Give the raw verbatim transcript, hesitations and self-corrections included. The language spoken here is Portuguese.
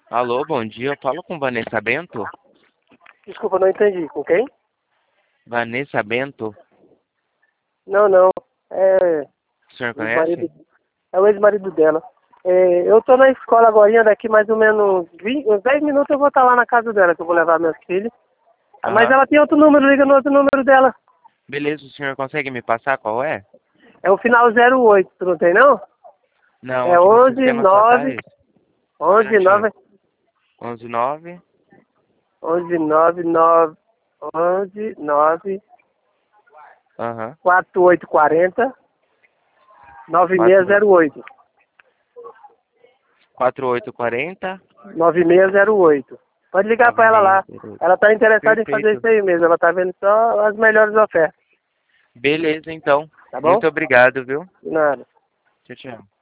Alô, bom dia. Eu falo com Vanessa Bento? Desculpa, não entendi. Com quem? Vanessa Bento? Não, não. É O senhor o conhece? ex-marido, é o ex-marido dela. É, eu tô na escola agora, daqui mais ou menos vinte, uns dez minutos eu vou estar lá na casa dela, que eu vou levar meus filhos. Ah, mas Aham. ela tem outro número, liga no outro número dela. Beleza, o senhor consegue me passar qual é? É o final zero oito, tu não tem não? Não, É aqui no onze sistema só tá nove, esse. Um onze minutinho. nove, onze nove. onze nove nove, onze nove, Aham. quatro oito quatro zero, nove seis quatro zero oito. quatro oito quatro zero. nove seis zero oito. Pode ligar nove pra ela seis lá. zero oito. Ela tá interessada em fazer Perfeito. isso aí mesmo. Ela tá vendo só as melhores ofertas. Beleza, então. Tá bom? Muito obrigado, viu? De nada. Tchau, tchau.